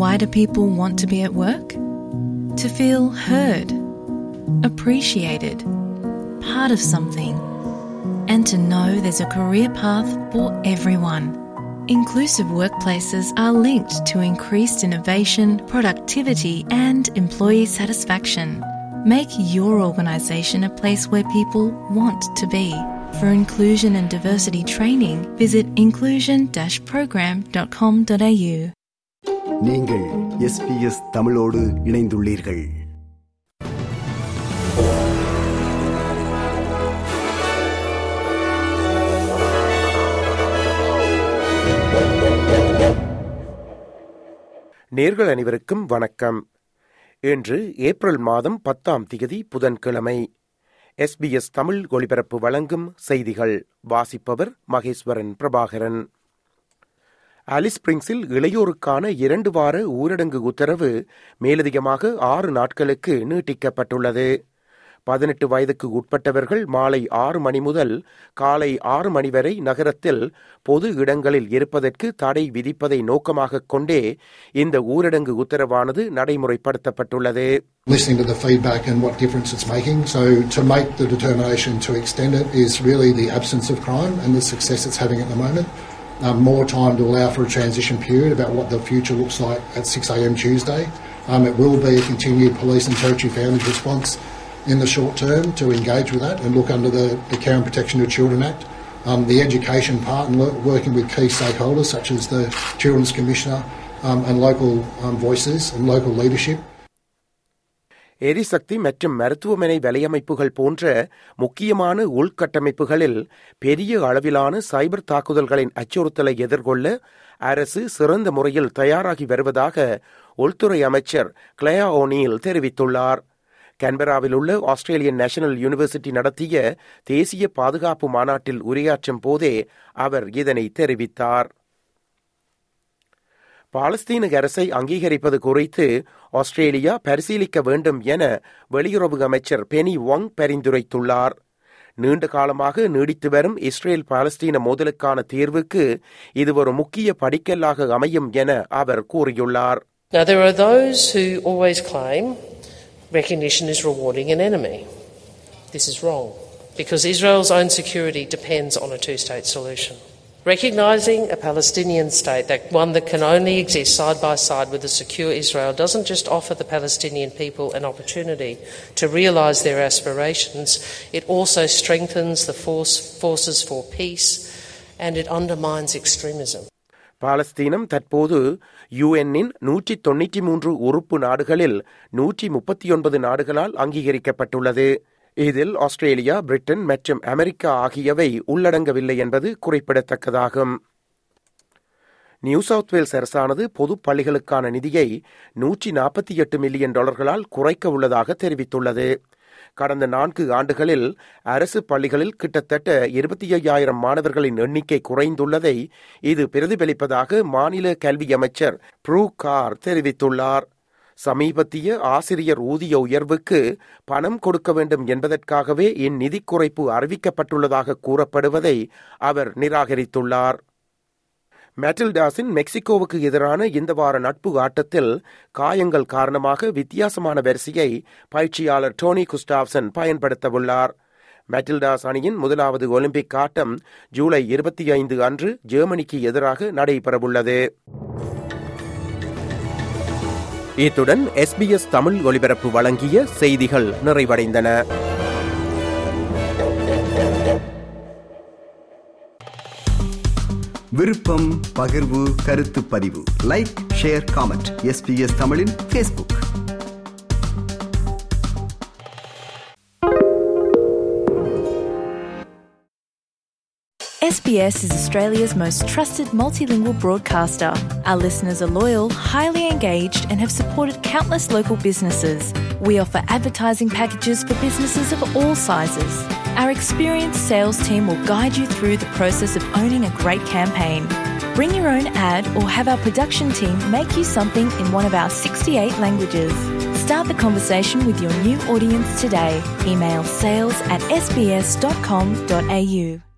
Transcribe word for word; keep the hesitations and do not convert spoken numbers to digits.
Why do people want to be at work? To feel heard, appreciated, part of something, and to know there's a career path for everyone. Inclusive workplaces are linked to increased innovation, productivity, and employee satisfaction. Make your organisation a place where people want to be. For inclusion and diversity training, visit inclusion dash program dot com dot a u. நீங்கள் S B S தமிழோடு இணைந்துள்ளீர்கள். நேர்கள் அனைவருக்கும் வணக்கம். இன்று April மாதம் பத்தாம் திகதி புதன்கிழமை. எஸ் பி எஸ் தமிழ் ஒலிபரப்பு வழங்கும் செய்திகள். வாசிப்பவர் மகேஸ்வரன் பிரபாகரன். ஆலிஸ் ஸ்பிரிங்ஸில் இளையோருக்கான இரண்டு வார ஊரடங்கு உத்தரவு மேலதிகமாக ஆறு நாட்களுக்கு நீட்டிக்கப்பட்டுள்ளது. பதினெட்டு வயதுக்கு உட்பட்டவர்கள் மாலை ஆறு மணி முதல் காலை ஆறு மணி வரை நகரத்தில் பொது இடங்களில் இருப்பதற்கு தடை விதிப்பதை நோக்கமாக கொண்டே இந்த ஊரடங்கு உத்தரவானது நடைமுறைப்படுத்தப்பட்டுள்ளது. Listening to the feedback and what difference it's making, so to make the determination to extend it is really the absence of crime and the success it's having at the moment. Um, more time to allow for a transition period about what the future looks like at six a.m. Tuesday. Um, it will be a continued police and territory founders response in the short term to engage with that and look under the, the Care and Protection of Children Act. Um, the education part and lo- working with key stakeholders such as the Children's Commissioner um, and local um, voices and local leadership. எரிசக்தி மற்றும் மருத்துவமனை வலையமைப்புகள் போன்ற முக்கியமான உள்கட்டமைப்புகளில் பெரிய அளவிலான சைபர் தாக்குதல்களின் அச்சுறுத்தலை எதிர்கொள்ள அரசு சிறந்த முறையில் தயாராகி வருவதாக உள்துறை அமைச்சர் கிளேயா ஓ'நீல் தெரிவித்துள்ளார். கேன்பராவில் உள்ள ஆஸ்திரேலியன் நேஷனல் யூனிவர்சிட்டி நடத்திய தேசிய பாதுகாப்பு மாநாட்டில் உரையாற்றும் போதே அவர் இதனை தெரிவித்தார். பாலஸ்தீன அரசை அங்கீகரிப்பது குறித்து ஆஸ்திரேலியா பரிசீலிக்க வேண்டும் என வெளியுறவு அமைச்சர் பெனி வாங் பரிந்துரைத்துள்ளார். நீண்ட காலமாக நீடித்து வரும் இஸ்ரேல் பாலஸ்தீன மோதலுக்கான தீர்வுக்கு இது ஒரு முக்கிய படிக்கல்லாக அமையும் என அவர் கூறியுள்ளார். Now there are those who always claim recognition is rewarding an enemy. This is wrong, because Israel's own security depends on a two-state solution. Recognising a Palestinian state, that one that can only exist side by side with a secure Israel, doesn't just offer the Palestinian people an opportunity to realise their aspirations, it also strengthens the force, forces for peace, and it undermines extremism. பாலஸ்தீனம் தற்போது யுஎன்னின் நூற்றி தொன்னூற்றி மூன்று உறுப்பு நாடுகளில் நூற்றி முப்பத்தி ஒன்பது நாடுகளால் அங்கீகரிக்கப்பட்டுள்ளது. இதில் ஆஸ்திரேலியா, பிரிட்டன் மற்றும் அமெரிக்கா ஆகியவை உள்ளடங்கவில்லை என்பது குறிப்பிடத்தக்கதாகும். நியூ சவுத் வேல்ஸ் அரசானது பொது பள்ளிகளுக்கான நிதியை நூற்றி நாற்பத்தி எட்டு மில்லியன் டாலர்களால் குறைக்க உள்ளதாக தெரிவித்துள்ளது. கடந்த நான்கு ஆண்டுகளில் அரசு பள்ளிகளில் கிட்டத்தட்ட இருபத்தி ஐயாயிரம் மாணவர்களின் எண்ணிக்கை குறைந்துள்ளதை இது பிரதிபலிப்பதாக மாநில கல்வி அமைச்சர் ப்ரூ கார் தெரிவித்துள்ளார். சமீபத்திய ஆசிரியர் ஊதிய உயர்வுக்கு பணம் கொடுக்க வேண்டும் என்பதற்காகவே இந்நிதி குறைப்பு அறிவிக்கப்பட்டுள்ளதாக கூறப்படுவதை அவர் நிராகரித்துள்ளார். மேட்டில்டாஸின் மெக்சிகோவுக்கு எதிரான இந்த வார நட்பு ஆட்டத்தில் காயங்கள் காரணமாக வித்தியாசமான வரிசையை பயிற்சியாளர் டோனி குஸ்டாவ்சன் பயன்படுத்தவுள்ளார். மேட்டில்டாஸ் அணியின் முதலாவது ஒலிம்பிக் ஆட்டம் ஜூலை இருபத்தி ஐந்து அன்று ஜெர்மனிக்கு எதிராக நடைபெறவுள்ளது. இத்துடன் எஸ் பி எஸ் தமிழ் ஒலிபரப்பு வழங்கிய செய்திகள் நிறைவடைந்தன. விருப்பம், பகிர்வு, கருத்து பதிவு, like, share, comment. S B S தமிழின் Facebook. S B S is Australia's most trusted multilingual broadcaster. Our listeners are loyal, highly engaged, and have supported countless local businesses. We offer advertising packages for businesses of all sizes. Our experienced sales team will guide you through the process of owning a great campaign. Bring your own ad or have our production team make you something in one of our sixty-eight languages. Start the conversation with your new audience today. Email sales at s b s dot com dot a u.